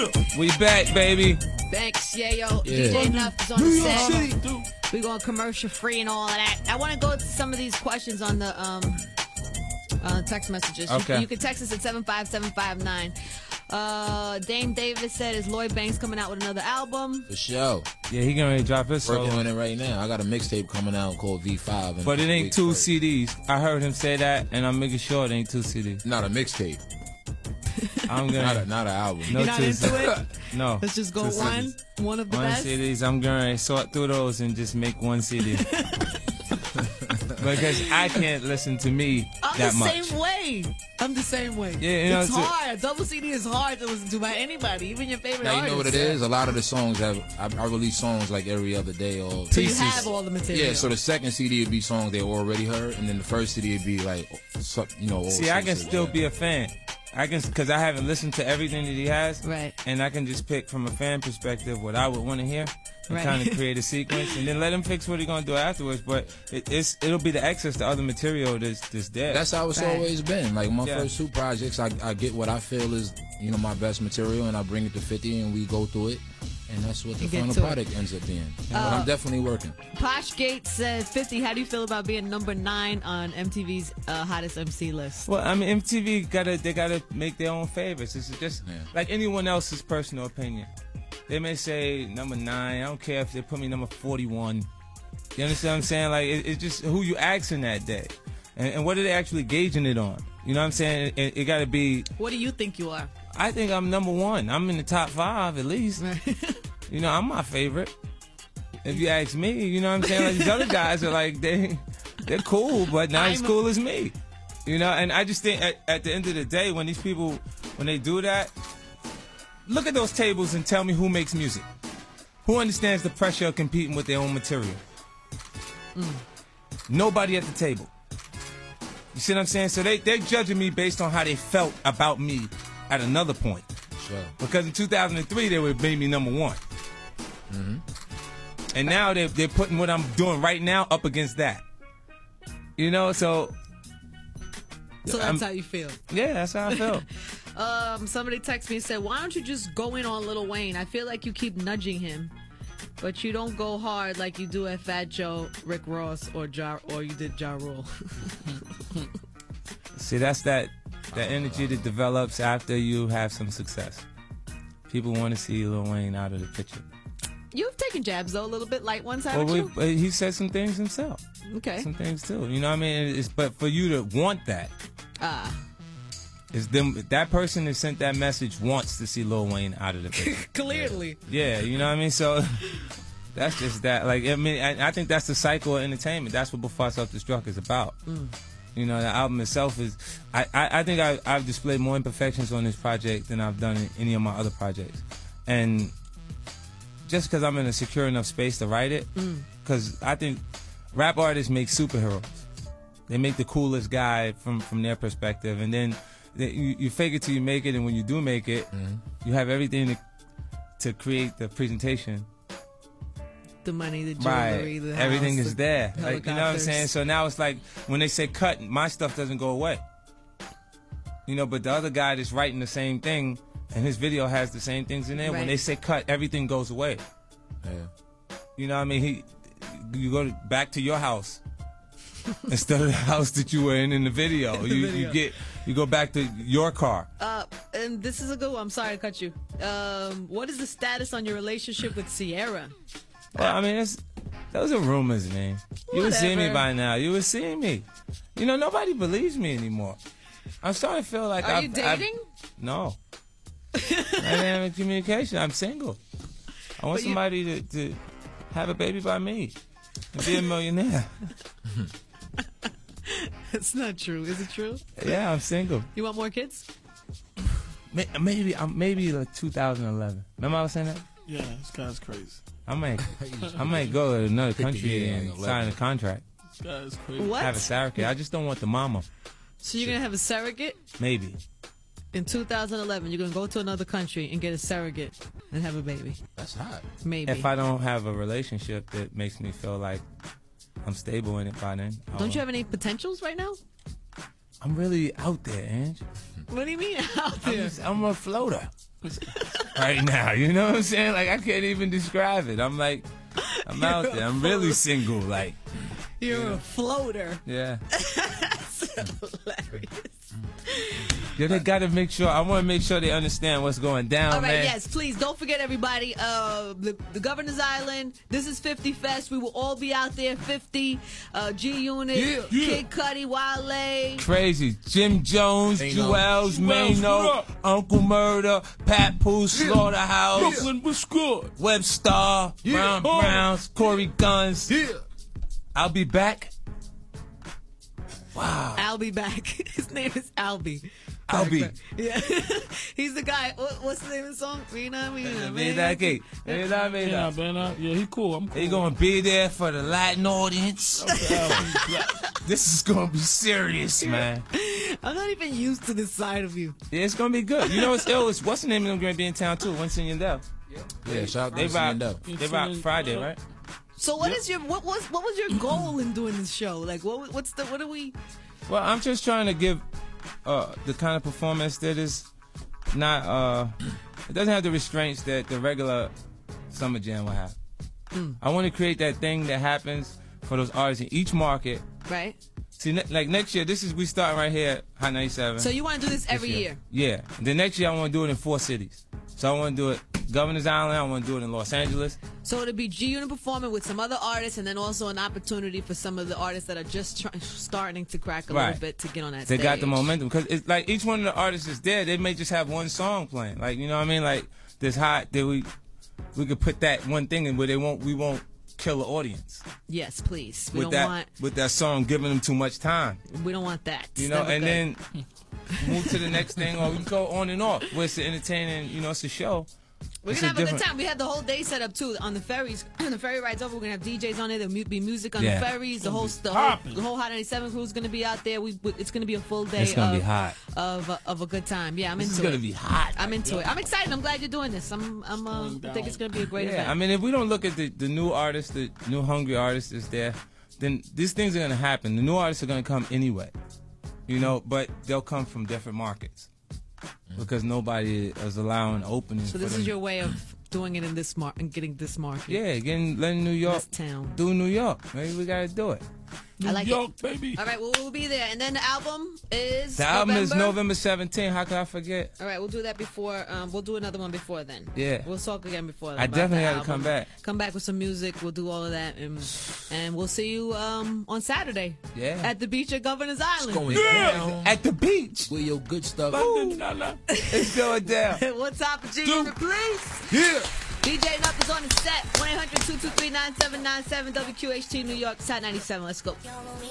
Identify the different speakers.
Speaker 1: We back, baby.
Speaker 2: Thanks, Yayo. DJ Nuff is on the set. We're going commercial free and all of that. I want to go to some of these questions on the text messages.
Speaker 1: Okay.
Speaker 2: You can text us at 75759. Dame Davis said, is Lloyd Banks coming out with another album?
Speaker 3: For sure.
Speaker 1: Yeah, he gonna drop his solo.
Speaker 3: Working on it right now. I got a mixtape coming out called V5.
Speaker 1: But it ain't two CDs. I heard him say that, and I'm making sure it ain't two CDs.
Speaker 3: Not a mixtape.
Speaker 1: I'm gonna
Speaker 3: not an album.
Speaker 1: No,
Speaker 2: You're not into it?
Speaker 1: No.
Speaker 2: Let's just go one of the
Speaker 1: one
Speaker 2: best.
Speaker 1: CDs. I'm gonna sort through those and just make one CD. Because I can't listen to me that much.
Speaker 2: I'm the same way.
Speaker 1: Yeah, you know,
Speaker 2: it's hard. Double CD is hard to listen to by anybody, even your favorite
Speaker 3: now,
Speaker 2: artist.
Speaker 3: you know what it is? A lot of the songs, I release songs like every other day. Or
Speaker 2: so you have all the material.
Speaker 3: Yeah, so the second CD would be songs they already heard, and then the first CD would be like, you know.
Speaker 1: See, I can still be a fan. Because I haven't listened to everything that he has.
Speaker 2: Right.
Speaker 1: And I can just pick from a fan perspective what I would want to hear. And kind of create a sequence, and then let him fix what he's gonna do afterwards. But it'll be the access to other material that's there.
Speaker 3: That's how it's always been. Like my first two projects, I get what I feel is my best material, and I bring it to 50, and we go through it, and that's what the final product ends up being. But I'm definitely working.
Speaker 2: Posh Gates said, 50. How do you feel about being number 9 on MTV's hottest MC list?
Speaker 1: Well, I mean, MTV gotta make their own favorites. It's just like anyone else's personal opinion. They may say number 9. I don't care if they put me number 41. You understand what I'm saying? Like, it's just who you asking that day. And what are they actually gauging it on? You know what I'm saying? It got to be...
Speaker 2: What do you think you are?
Speaker 1: I think I'm number 1. I'm in the top 5 at least. I'm my favorite. If you ask me, you know what I'm saying? Like, these other guys are like, they're cool, but not as cool as me. And I just think at the end of the day, when these people, when they do that, look at those tables and tell me who makes music. Who understands the pressure of competing with their own material? Nobody at the table. You see what I'm saying? So they're judging me based on how they felt about me at another point.
Speaker 3: Sure.
Speaker 1: Because in 2003, they would have made me number 1. And now they're putting what I'm doing right now up against that. So
Speaker 2: that's how you feel?
Speaker 1: Yeah, that's how I feel.
Speaker 2: Somebody texted me and said, why don't you just go in on Lil Wayne? I feel like you keep nudging him, but you don't go hard like you do at Fat Joe, Rick Ross, or you did Ja Rule.
Speaker 1: See, that's that energy that develops after you have some success. People want to see Lil Wayne out of the picture.
Speaker 2: You've taken jabs, though, a little bit light ones, haven't you?
Speaker 1: He said some things himself.
Speaker 2: Okay.
Speaker 1: Some things, too. You know what I mean? But for you to want that, that person that sent that message wants to see Lil Wayne out of the picture.
Speaker 2: Clearly.
Speaker 1: Yeah, you know what I mean? So that's just that. Like, I mean, I think that's the cycle of entertainment. That's what Before Self-Destruct is about. The album itself is... I think I've displayed more imperfections on this project than I've done in any of my other projects. And just because I'm in a secure enough space to write it, because I think rap artists make superheroes. They make the coolest guy from their perspective, and then you fake it till you make it, and when you do make it, you have everything to create the presentation.
Speaker 2: The money, the jewelry, the house,
Speaker 1: everything is there. Like, you know what I'm saying? So now it's like when they say cut, my stuff doesn't go away. But the other guy that's writing the same thing, and his video has the same things in there. When they say cut, everything goes away.
Speaker 3: Yeah.
Speaker 1: You know what I mean? You go back to your house instead of the house that you were in the video. You go back to your car.
Speaker 2: And this is a good one. I'm sorry to cut you. What is the status on your relationship with Sierra?
Speaker 1: Well, I mean, those are rumors, man. You would see me by now. You would see me. Nobody believes me anymore. I'm starting to feel like
Speaker 2: Are you dating?
Speaker 1: No. I didn't have communication. I'm single. I want somebody to have a baby by me and be a millionaire.
Speaker 2: It's not true. Is it true?
Speaker 1: Yeah, I'm single.
Speaker 2: You want more kids?
Speaker 1: Maybe like 2011. Remember I was saying that?
Speaker 4: Yeah, this guy's crazy.
Speaker 1: I might go to another country and sign a contract.
Speaker 4: This guy's crazy.
Speaker 2: What?
Speaker 1: Have a surrogate. I just don't want the mama.
Speaker 2: So you're going to have a surrogate?
Speaker 1: Maybe.
Speaker 2: In 2011, you're going to go to another country and get a surrogate and have a baby.
Speaker 3: That's hot.
Speaker 2: Maybe.
Speaker 1: If I don't have a relationship that makes me feel like I'm stable in it by then.
Speaker 2: Don't you have any potentials right now?
Speaker 1: I'm really out there, Ange.
Speaker 2: What do you mean out there?
Speaker 1: I'm a floater. right now. You know what I'm saying? Like, I can't even describe it. I'm like, I'm out there. I'm really single. Like,
Speaker 2: you're a floater.
Speaker 1: Yeah.
Speaker 2: That's hilarious.
Speaker 1: Yeah, they gotta make sure. I want to make sure they understand what's going down.
Speaker 2: All right,
Speaker 1: man.
Speaker 2: yes, please don't forget, everybody. The Governor's Island. This is 50 Fest. We will all be out there. 50, G Unit, Kid Cudi, Wale,
Speaker 1: Crazy, Jim Jones, Jewels, Mano, Uncle Murder, Pat Pooh, Slaughterhouse,
Speaker 4: Brooklyn was good.
Speaker 1: Webstar, Brown Browns, Corey Guns.
Speaker 4: Yeah.
Speaker 1: I'll be back. Wow.
Speaker 2: I'll be back. His name is Albie.
Speaker 1: Albie.
Speaker 2: Yeah. He's the guy. What's the name of the song? Mina.
Speaker 4: Yeah, he cool. I'm cool.
Speaker 1: He gonna be there for the Latin audience. This is gonna be serious, man.
Speaker 2: I'm not even used to this side of you.
Speaker 1: Yeah, it's gonna be good. You know what's ill? What's the name of them gonna be in town too? Winston Yandel.
Speaker 3: Yeah, shout out
Speaker 1: They
Speaker 3: to
Speaker 1: rock.
Speaker 3: Yandel.
Speaker 1: They rock Friday, right?
Speaker 2: So what is your what was your goal in doing this show? Like what are we?
Speaker 1: Well, I'm just trying to give the kind of performance that is not it doesn't have the restraints that the regular Summer Jam will have. I want to create that thing that happens for those artists in each market.
Speaker 2: Right.
Speaker 1: See, like next year, we starting right here at Hot 97.
Speaker 2: So you want to do this every year?
Speaker 1: Yeah. The next year, I want to do it in 4 cities. So I want to do it Governor's Island. I want to do it in Los Angeles.
Speaker 2: So it'll be G Unit performing with some other artists, and then also an opportunity for some of the artists that are just starting to crack a little bit to get on that stage.
Speaker 1: They got the momentum because it's like each one of the artists is there. They may just have one song playing. Like, you know what I mean? Like this hot that we could put that one thing in where we won't kill the audience.
Speaker 2: Yes, please.
Speaker 1: With that song giving them too much time.
Speaker 2: We don't want that.
Speaker 1: You know, and then move to the next thing, or we can go on and off. Where it's entertaining, you know, it's a show.
Speaker 2: We're going to have a good time. We had the whole day set up, too, on the ferries. When the ferry ride's over, we're going to have DJs on there. There'll be music on the ferries. The whole Hot 97 crew is going to be out there. It's going to be a full day
Speaker 1: it's gonna be hot.
Speaker 2: Of a good time. Yeah, I'm into it.
Speaker 1: It's going to be hot.
Speaker 2: I'm into it. I'm excited. I'm glad you're doing this. I think it's going to be a great event.
Speaker 1: I mean, if we don't look at the new artists, the new hungry artists is there, then these things are going to happen. The new artists are going to come anyway, you know, but they'll come from different markets. Because nobody is allowing openings.
Speaker 2: So this is your way of doing it in this and getting this market.
Speaker 1: Yeah, letting New York
Speaker 2: this town.
Speaker 1: Do New York. Maybe we gotta do it.
Speaker 2: I like
Speaker 4: New York,
Speaker 2: it.
Speaker 4: Baby.
Speaker 2: All right, we'll be there. And then the album is
Speaker 1: November 17th. How could I forget?
Speaker 2: All right, we'll do that before. We'll do another one before then.
Speaker 1: Yeah.
Speaker 2: We'll talk again before then.
Speaker 1: I definitely have to come back.
Speaker 2: Come back with some music. We'll do all of that. And we'll see you on Saturday.
Speaker 1: Yeah.
Speaker 2: At the beach at Governor's Island.
Speaker 3: It's going down.
Speaker 1: At the beach.
Speaker 3: Where your good stuff.
Speaker 1: It's going down.
Speaker 2: What's up, G Unit, please?
Speaker 1: Yeah.
Speaker 2: DJ Nup is on the set. 1-800-223-9797. WQHT New York, Sat 97. Let's go.